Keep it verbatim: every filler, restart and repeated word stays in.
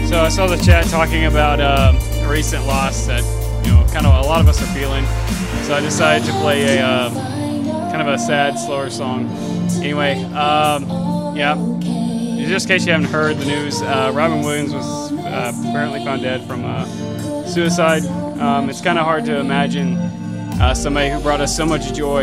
So I saw the chat talking about uh, a recent loss that, you know, kind of a lot of us are feeling. So I decided to play a uh, kind of a sad, slower song. Anyway, um, yeah, just in case you haven't heard the news, uh, Robin Williams was uh, apparently found dead from uh, suicide. Um, it's kind of hard to imagine uh, somebody who brought us so much joy